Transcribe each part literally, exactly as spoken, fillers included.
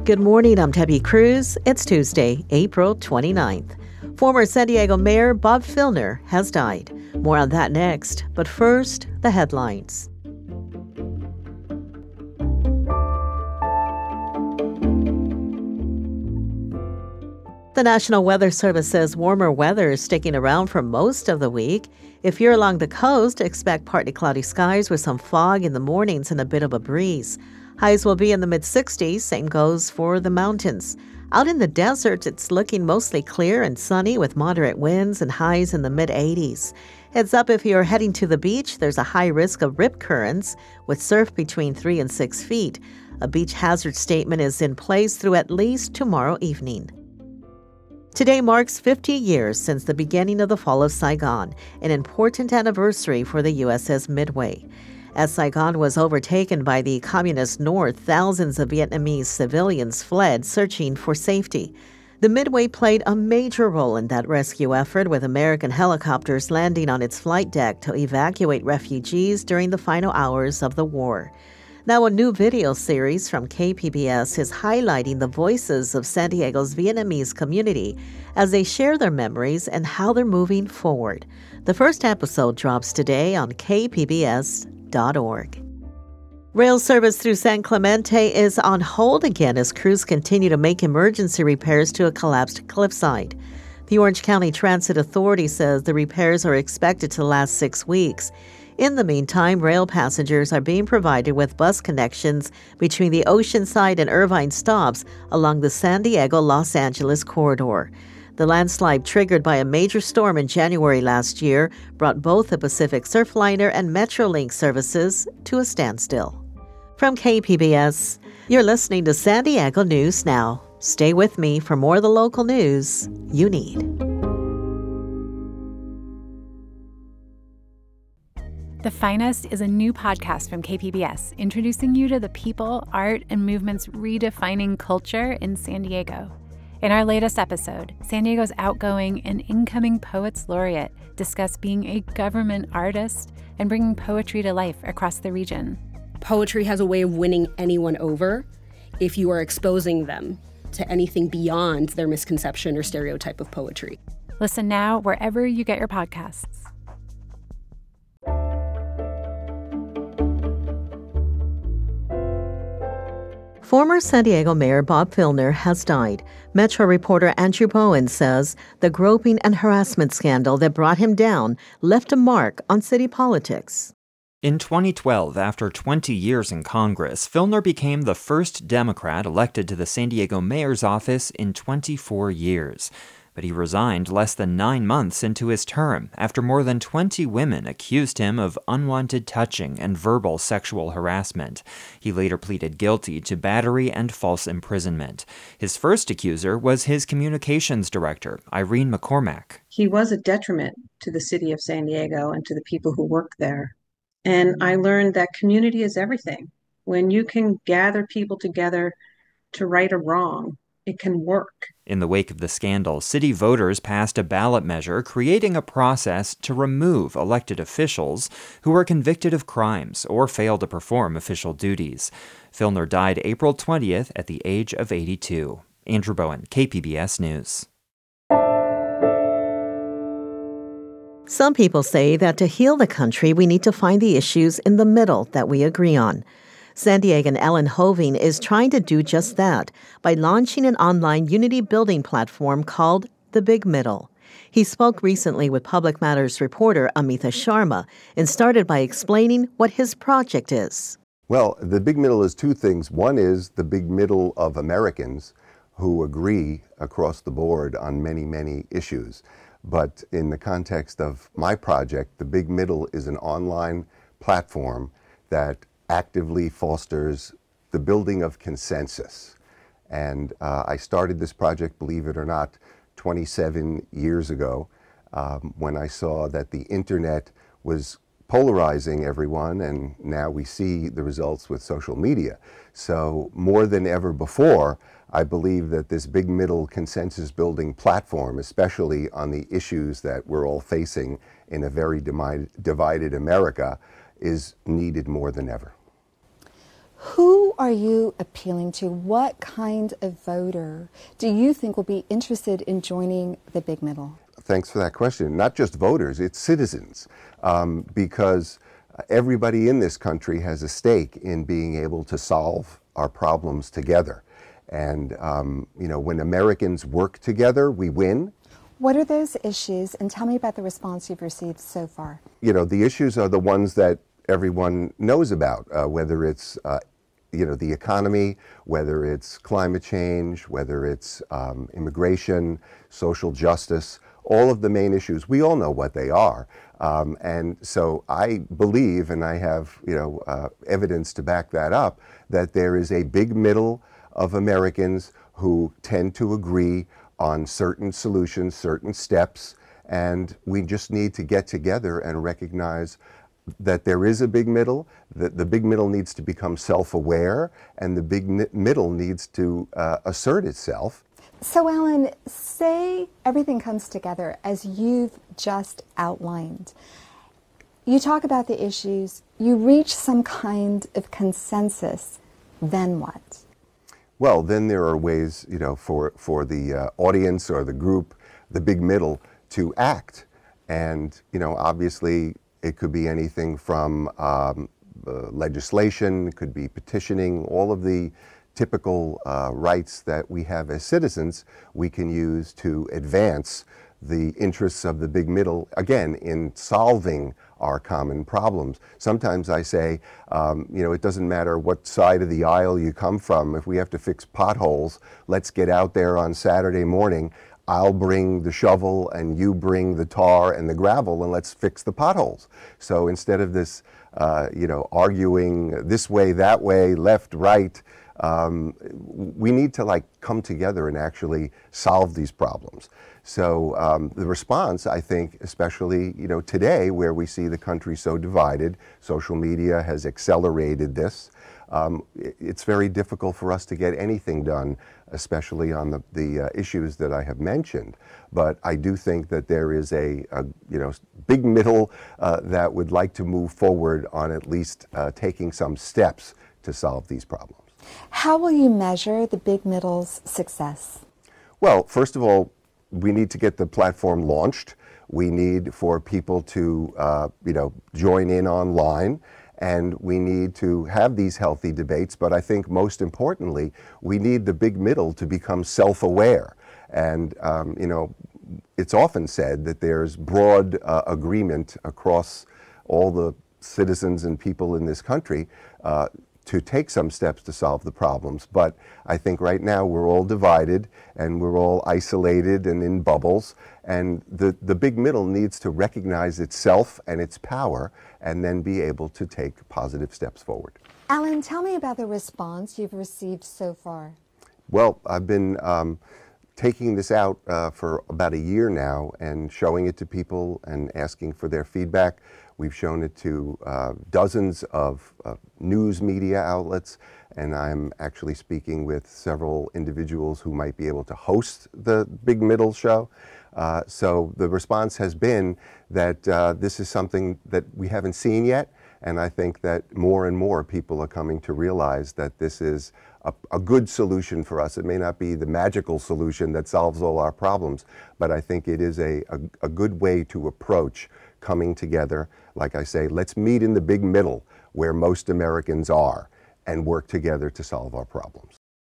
Good morning, I'm Debbie Cruz. It's Tuesday, April twenty-ninth. Former San Diego Mayor Bob Filner has died. More on that next, but first, the headlines. The National Weather Service says warmer weather is sticking around for most of the week. If you're along the coast, expect partly cloudy skies with some fog in the mornings and a bit of a breeze. Highs will be in the mid-sixties, same goes for the mountains. Out in the desert, it's looking mostly clear and sunny with moderate winds and highs in the mid-eighties. Heads up if you're heading to the beach, there's a high risk of rip currents with surf between three and six feet. A beach hazard statement is in place through at least tomorrow evening. Today marks fifty years since the beginning of the fall of Saigon, an important anniversary for the U S S Midway. As Saigon was overtaken by the Communist North, thousands of Vietnamese civilians fled, searching for safety. The Midway played a major role in that rescue effort, with American helicopters landing on its flight deck to evacuate refugees during the final hours of the war. Now, a new video series from K P B S is highlighting the voices of San Diego's Vietnamese community as they share their memories and how they're moving forward. The first episode drops today on K P B S dot org. Rail service through San Clemente is on hold again as crews continue to make emergency repairs to a collapsed cliffside. The Orange County Transit Authority says the repairs are expected to last six weeks. In the meantime, rail passengers are being provided with bus connections between the Oceanside and Irvine stops along the San Diego-Los Angeles corridor. The landslide triggered by a major storm in January last year brought both the Pacific Surfliner and Metrolink services to a standstill. From K P B S, you're listening to San Diego News Now. Stay with me for more of the local news you need. The Finest is a new podcast from K P B S, introducing you to the people, art, and movements redefining culture in San Diego. In our latest episode, San Diego's outgoing and incoming Poets Laureate discuss being a government artist and bringing poetry to life across the region. Poetry has a way of winning anyone over if you are exposing them to anything beyond their misconception or stereotype of poetry. Listen now wherever you get your podcasts. Former San Diego Mayor Bob Filner has died. Metro reporter Andrew Bowen says the groping and harassment scandal that brought him down left a mark on city politics. In twenty twelve, after twenty years in Congress, Filner became the first Democrat elected to the San Diego mayor's office in twenty-four years. But he resigned less than nine months into his term after more than twenty women accused him of unwanted touching and verbal sexual harassment. He later pleaded guilty to battery and false imprisonment. His first accuser was his communications director, Irene McCormack. He was a detriment to the city of San Diego and to the people who work there. And I learned that community is everything. When you can gather people together to right a wrong, it can work. In the wake of the scandal, city voters passed a ballot measure creating a process to remove elected officials who were convicted of crimes or failed to perform official duties. Filner died April twentieth at the age of eighty-two. Andrew Bowen, K P B S News. Some people say that to heal the country, we need to find the issues in the middle that we agree on. San Diegan Ellen Hoving is trying to do just that by launching an online unity building platform called The Big Middle. He spoke recently with Public Matters reporter Amita Sharma and started by explaining what his project is. Well, the Big Middle is two things. One is the big middle of Americans who agree across the board on many, many issues. But in the context of my project, the Big Middle is an online platform that actively fosters the building of consensus. And uh, I started this project, believe it or not, twenty-seven years ago um, when I saw that the internet was polarizing everyone, and now we see the results with social media. So more than ever before, I believe that this Big Middle consensus building platform, especially on the issues that we're all facing in a very divided America, is needed more than ever. Who are you appealing to? What kind of voter do you think will be interested in joining the Big Middle? Thanks for that question. Not just voters, it's citizens, um, because everybody in this country has a stake in being able to solve our problems together. And, um, you know, when Americans work together, we win. What are those issues? And tell me about the response you've received so far. You know, the issues are the ones that everyone knows about, uh, whether it's, uh, you know, the economy, whether it's climate change, whether it's um, immigration, social justice, all of the main issues. We all know what they are. Um, and so I believe, and I have, you know, uh, evidence to back that up, that there is a big middle of Americans who tend to agree on certain solutions, certain steps, and we just need to get together and recognize that there is a big middle, that the big middle needs to become self-aware, and the big middle needs to uh, assert itself. So, Alan, say everything comes together as you've just outlined. You talk about the issues, you reach some kind of consensus, then what? Well, then there are ways, you know, for, for the uh, audience or the group, the big middle, to act. And, you know, obviously it could be anything from um, uh, legislation, it could be petitioning, all of the typical uh, rights that we have as citizens, we can use to advance the interests of the big middle, again, in solving our common problems. Sometimes I say, um, you know, it doesn't matter what side of the aisle you come from. If we have to fix potholes, let's get out there on Saturday morning. I'll bring the shovel and you bring the tar and the gravel, and let's fix the potholes. So instead of this, uh, you know, arguing this way, that way, left, right, Um, we need to like come together and actually solve these problems. So um, the response, I think, especially you know today, where we see the country so divided, social media has accelerated this. Um, it's very difficult for us to get anything done, especially on the, the uh, issues that I have mentioned. But I do think that there is a, a you know big middle uh, that would like to move forward on at least uh, taking some steps to solve these problems. How will you measure the big middle's success? Well, first of all, we need to get the platform launched. We need for people to, uh, you know, join in online, and we need to have these healthy debates. But I think most importantly, we need the big middle to become self-aware. And, um, you know, it's often said that there's broad uh, agreement across all the citizens and people in this country uh, to take some steps to solve the problems. But I think right now we're all divided and we're all isolated and in bubbles. And the, the big middle needs to recognize itself and its power and then be able to take positive steps forward. Alan, tell me about the response you've received so far. Well, I've been um, taking this out uh, for about a year now and showing it to people and asking for their feedback. We've shown it to uh, dozens of uh, news media outlets, and I'm actually speaking with several individuals who might be able to host the Big Middle show. Uh, so the response has been that uh, this is something that we haven't seen yet, and I think that more and more people are coming to realize that this is a, a good solution for us. It may not be the magical solution that solves all our problems, but I think it is a, a, a good way to approach coming together. Like I say, let's meet in the big middle where most Americans are and work together to solve our problems.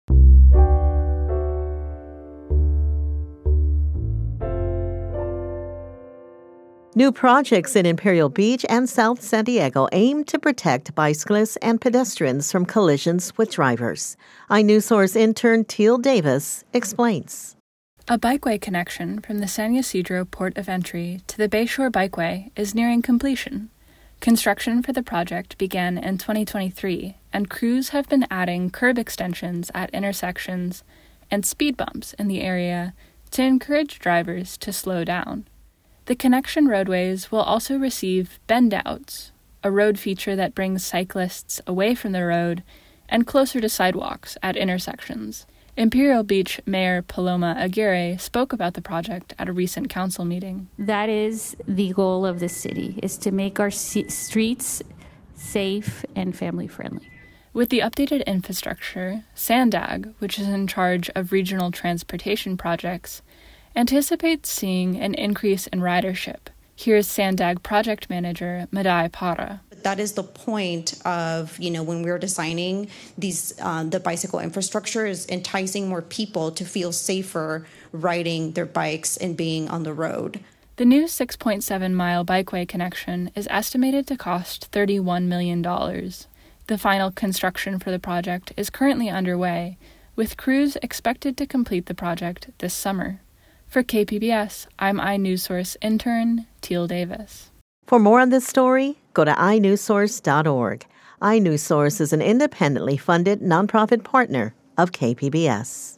New projects in Imperial Beach and South San Diego aim to protect bicyclists and pedestrians from collisions with drivers. iNewsSource intern Teal Davis explains. A bikeway connection from the San Ysidro port of entry to the Bayshore Bikeway is nearing completion. Construction for the project began in twenty twenty-three, and crews have been adding curb extensions at intersections and speed bumps in the area to encourage drivers to slow down. The connection roadways will also receive bend-outs, a road feature that brings cyclists away from the road and closer to sidewalks at intersections. Imperial Beach Mayor Paloma Aguirre spoke about the project at a recent council meeting. That is the goal of the city, is to make our c- streets safe and family-friendly. With the updated infrastructure, SANDAG, which is in charge of regional transportation projects, anticipates seeing an increase in ridership. Here's SANDAG project manager Madai Para. That is the point of, you know, when we're designing these, um, the bicycle infrastructure is enticing more people to feel safer riding their bikes and being on the road. The new six point seven mile bikeway connection is estimated to cost thirty-one million dollars. The final construction for the project is currently underway, with crews expected to complete the project this summer. For K P B S, I'm iNewsSource intern Teal Davis. For more on this story, go to i news source dot org. iNewsSource is an independently funded nonprofit partner of K P B S.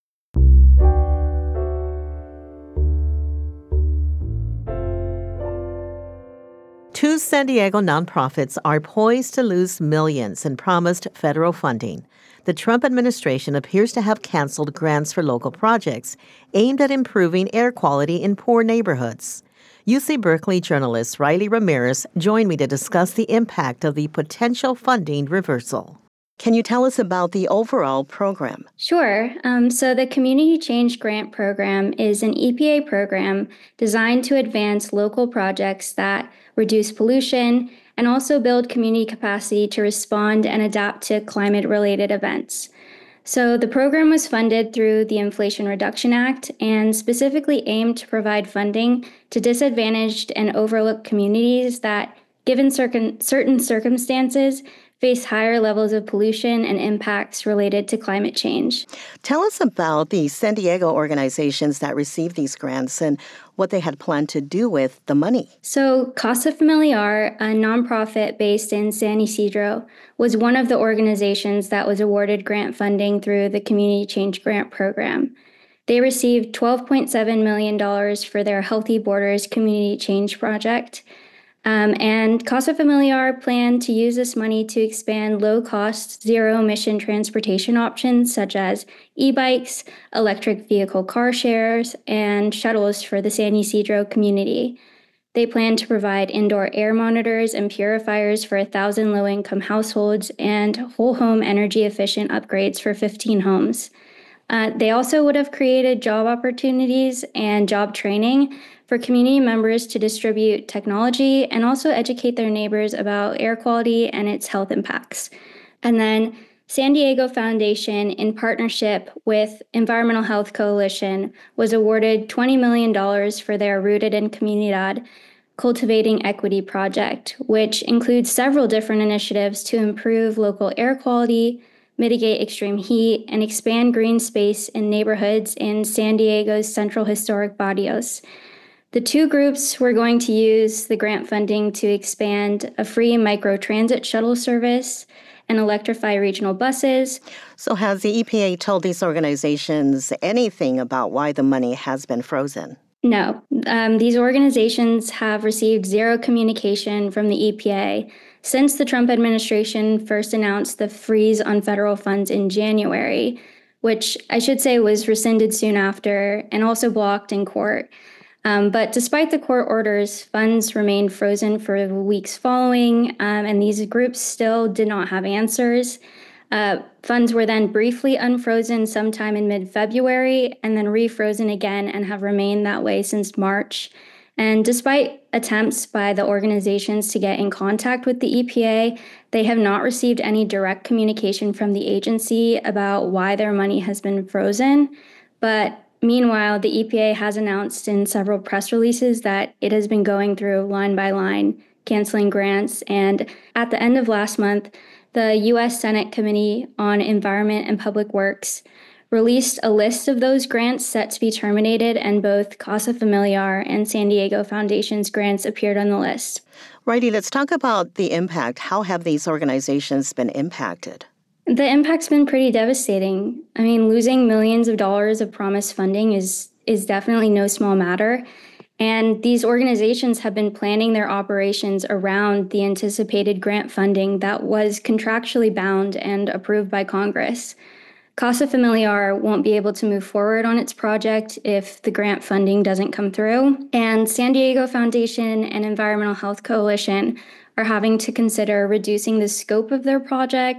Two San Diego nonprofits are poised to lose millions in promised federal funding. The Trump administration appears to have canceled grants for local projects aimed at improving air quality in poor neighborhoods. U C Berkeley journalist Riley Ramirez joined me to discuss the impact of the potential funding reversal. Can you tell us about the overall program? Sure. Um, so the Community Change Grant Program is an E P A program designed to advance local projects that reduce pollution and also build community capacity to respond and adapt to climate-related events. So the program was funded through the Inflation Reduction Act and specifically aimed to provide funding to disadvantaged and overlooked communities that, given certain, certain circumstances, face higher levels of pollution and impacts related to climate change. Tell us about the San Diego organizations that received these grants and what they had planned to do with the money. So Casa Familiar, a nonprofit based in San Ysidro, was one of the organizations that was awarded grant funding through the Community Change Grant Program. They received twelve point seven million dollars for their Healthy Borders Community Change Project. Um, and Casa Familiar planned to use this money to expand low-cost, zero-emission transportation options such as e-bikes, electric vehicle car shares, and shuttles for the San Ysidro community. They plan to provide indoor air monitors and purifiers for one thousand low-income households and whole-home energy-efficient upgrades for fifteen homes. Uh, they also would have created job opportunities and job training for community members to distribute technology and also educate their neighbors about air quality and its health impacts. And then San Diego Foundation, in partnership with Environmental Health Coalition, was awarded twenty million dollars for their Rooted in Comunidad Cultivating Equity project, which includes several different initiatives to improve local air quality, mitigate extreme heat, and expand green space in neighborhoods in San Diego's Central Historic Barrios. The two groups were going to use the grant funding to expand a free microtransit shuttle service and electrify regional buses. So has the E P A told these organizations anything about why the money has been frozen? No. Um, these organizations have received zero communication from the E P A since the Trump administration first announced the freeze on federal funds in January, which I should say was rescinded soon after and also blocked in court. Um, but despite the court orders, funds remained frozen for the weeks following, um, and these groups still did not have answers. Uh, funds were then briefly unfrozen sometime in mid-February and then refrozen again and have remained that way since March. And despite attempts by the organizations to get in contact with the E P A, they have not received any direct communication from the agency about why their money has been frozen. But meanwhile, the E P A has announced in several press releases that it has been going through line by line, canceling grants. And at the end of last month, the U S Senate Committee on Environment and Public Works released a list of those grants set to be terminated, and both Casa Familiar and San Diego Foundation's grants appeared on the list. Righty, let's talk about the impact. How have these organizations been impacted? The impact's been pretty devastating. I mean, losing millions of dollars of promised funding is is definitely no small matter. And these organizations have been planning their operations around the anticipated grant funding that was contractually bound and approved by Congress. Casa Familiar won't be able to move forward on its project if the grant funding doesn't come through. And San Diego Foundation and Environmental Health Coalition are having to consider reducing the scope of their project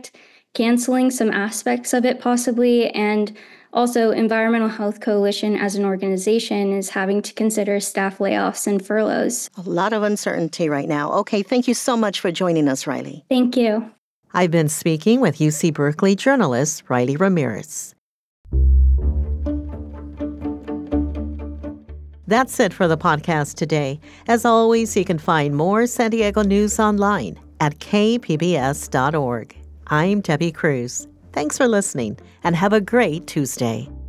canceling some aspects of it possibly, and also Environmental Health Coalition as an organization is having to consider staff layoffs and furloughs. A lot of uncertainty right now. Okay, thank you so much for joining us, Riley. Thank you. I've been speaking with U C Berkeley journalist Riley Ramirez. That's it for the podcast today. As always, you can find more San Diego news online at k p b s dot org. I'm Debbie Cruz. Thanks for listening, and have a great Tuesday.